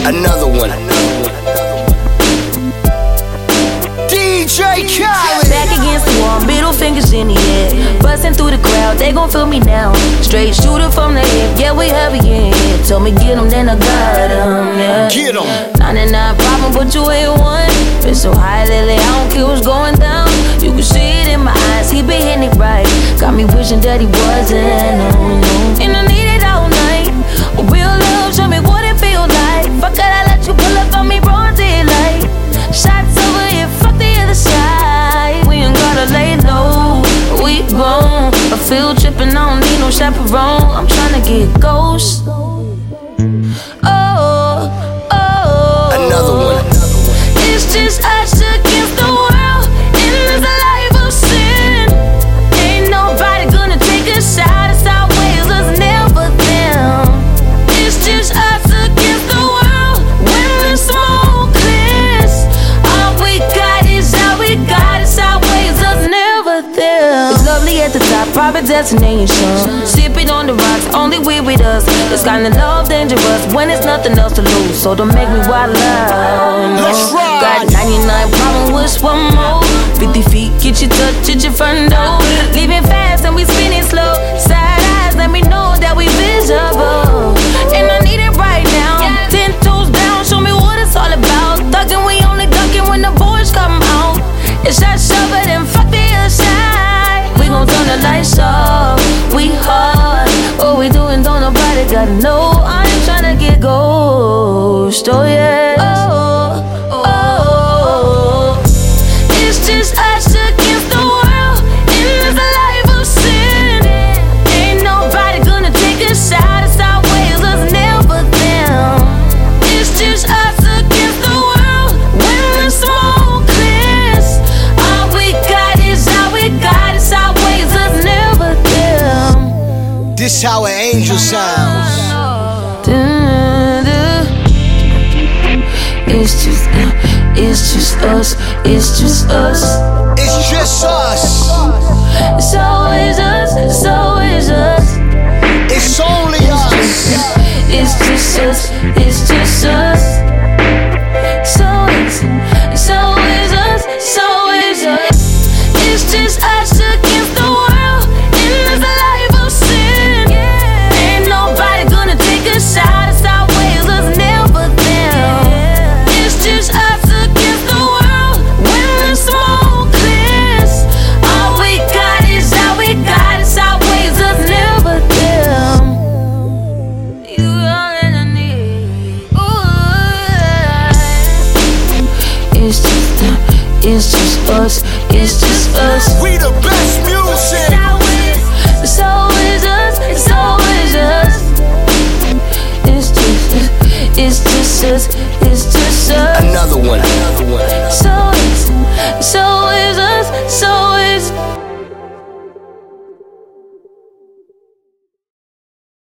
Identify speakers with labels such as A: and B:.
A: Another one. DJ Khaled.
B: Back against the wall, middle fingers in the air. Busting through the crowd, they gon' feel me now. Straight shooter from the hip, yeah, we heavy in here. Told me get 'em, then I got 'em, yeah.
A: Get 'em.
B: 99 problem, but you ain't one. Been so high lately, I don't care what's going down. You can see it in my eyes, he been hitting it right. Got me wishing that he wasn't, no, no. And I need it all night. Real love, show me what it feel like. Fuck it, I let you pull up on me, broad daylight. Shots over here, fuck the other side. We ain't gotta lay low, we grown. A field trip and I don't need no chaperone. I'm tryna get ghost. Oh, oh.
A: Another one.
B: It's just us against the world, and it's a life of sin. Ain't nobody gonna take us out. It's our ways, us never them. It's just us against the world. When the smoke clears, all we got is all we got. It's our ways, us never them. It's lovely at the top, private destination. Sipping on the rocks, only we with us. This kind of love dangerous when it's nothing else to lose. So don't make me wild out.
A: Let's ride.
B: Got 99 problems, wish one more. 50 feet, get your touch at your front door. Leaving fast and we spinning slow. Side eyes, let me know that we visible. And I need it right now. 10 toes down, show me what it's all about. Thuggin', we only duckin' when the boys come out. It's that shove it and fuck the other side. We gon' turn the lights off, we hard. What we doing, don't nobody gotta know. I ain't tryna get ghost, oh yeah. Oh, oh. It's just us against the world, and it's a life of sin. Ain't nobody gonna take us out. It's our ways, us never them. It's just us against the world. When the smoke clears, all we got is all we got. It's our ways, us never them.
A: This how an angel sounds.
B: It's just us, it's just us.
A: It's just us.
B: It's always us, it's always us.
A: It's only us.
B: It's just us, it's just us. It's always us, it's always us. It's just us against the world, and it's a life of sin. Ain't nobody gonna take us out. It's our ways, us never them. It's just us against the world. When the smoke clears, all we got is all we got. It's our ways, us never them. You all that I need. Ooh. It's just us. It's just us.
A: We the best music.
B: It's always us. It's always us. It's just us. It's just us.
A: Another one.
B: It's always us.